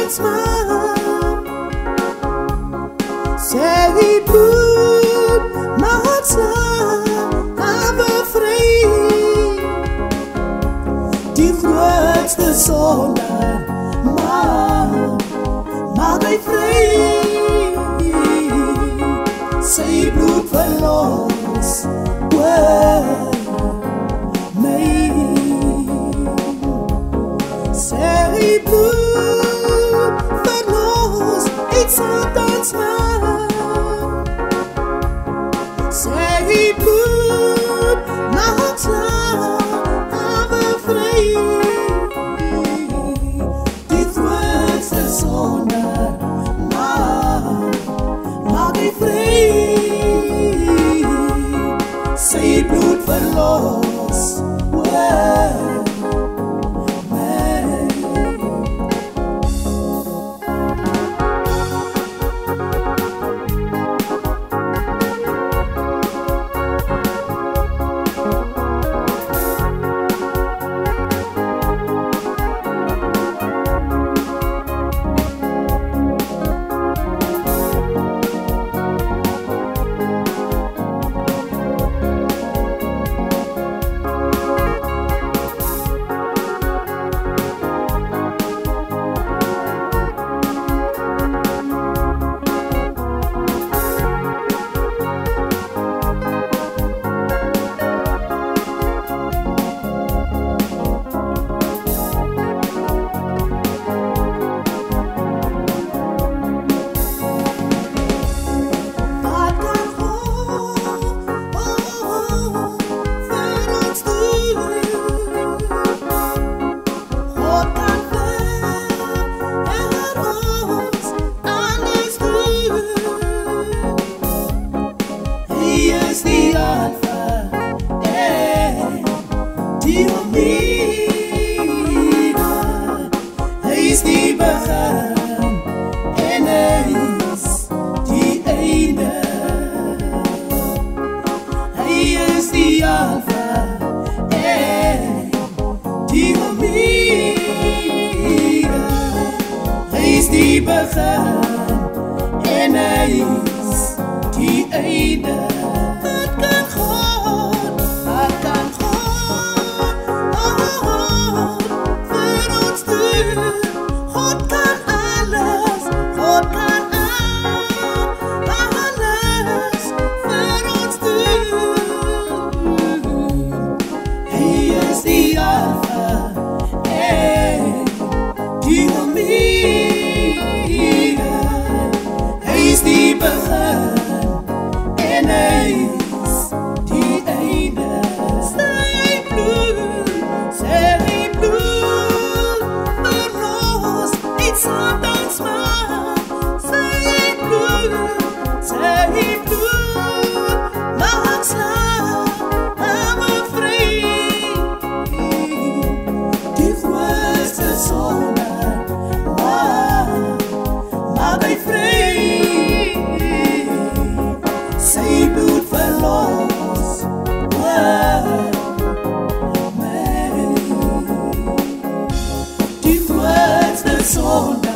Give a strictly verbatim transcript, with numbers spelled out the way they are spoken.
Satan-smaak. Sy bloed maak slaap bevry. Die grootste sondaar maak, maak hy vry. Sy bloed verlos oor my. Sy bloed verlos uit Satan-smaak. Sy bloed maak slaap bevry. Die grootste sondaar maak, maak hy vry. Sy bloed verlos oor die Omega, hy is die begin en hy is die einde. Hy is die Alpha en die Omega, hy is die begin en hy is die einde. Wat kan God, wat kan God kan alles, God kan alles vir ons doen. Hy is die Alpha en die Omega. Hy is die begin en hy is die einde. Sy bloed, sy bloed verlos uit Satan-smaak. Sy bloed, sy bloed maak slaap bevry. Die grootste sondaar maak, maak hy vry. Sy bloed verlos oor my. Die grootste sondaar